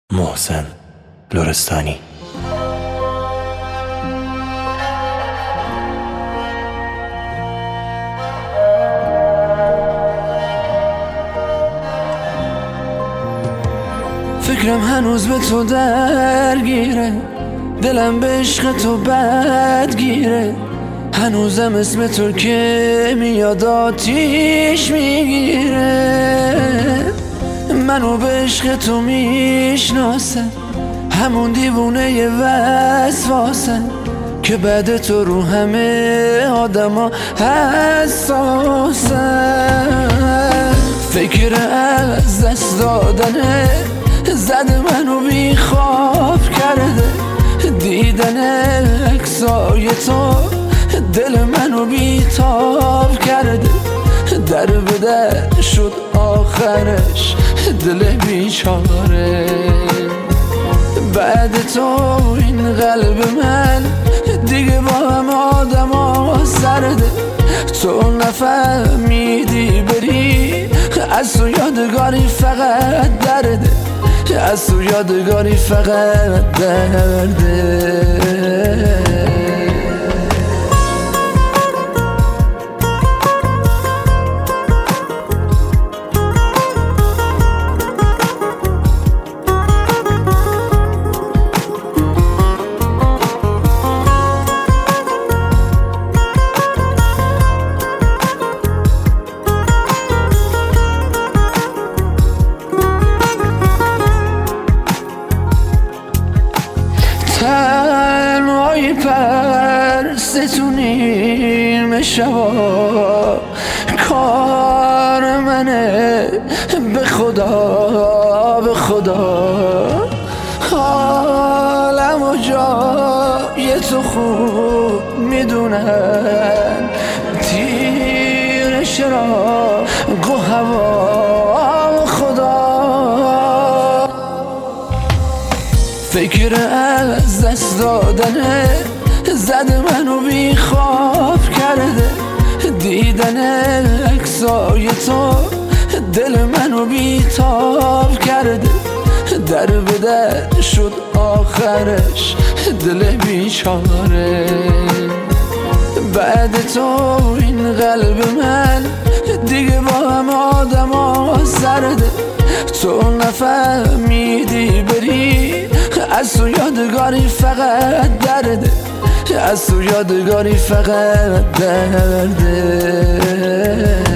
محسن لرستانی. فکرم هنوز به تو درگیره، دلم به عشق تو بدگیره، هنوزم اسم تو که میاد آتیش میگیره. منو به عشق تو میشناسن همون دیوونه وسواسن که بعد تو رو همه آدما حساسن. فکر از دست دادنه زده منو بی خواب کرده، دیدن عکسای تو دل منو بی تاب کرده. در به در شد آخرش دل بیچاره، بعد تو این قلب من دیگه با هم آدم ها سرده. تو نفهمیدی بری از تو یادگاری فقط درده، از تو یادگاری فقط درده. تنهایی پرستونیم شبا کار منه، به خدا به خدا حالم و جای تو خوب میدونن، تیر شراق و هوا خدا. فکر از دست دادنه زده منو بی خواب کرده، دیدن عکسای تو دل منو بی تاب کرده. در به در شد آخرش دل بیچاره، بعد تو این قلب من دیگه با هم آدم ها سرده. تو نفهمیدی بری از تو یادگاری فقط درده، از تو یادگاری فقط درده.